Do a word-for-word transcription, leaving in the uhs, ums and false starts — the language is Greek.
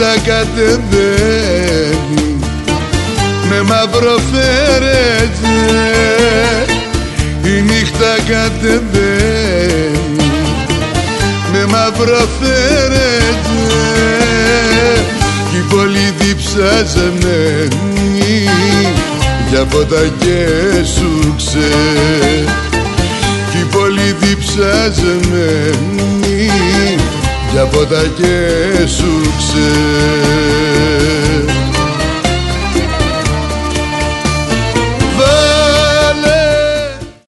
νύχτα κατεβαίνει με μαύρο φέρετζε, η νύχτα κατεβαίνει με μαύρο φέρετζε κι η πόλη διψαζεμένη για ποτά και σουξέ, κι η πόλη διψαζεμένη για ποτά και σουξέ.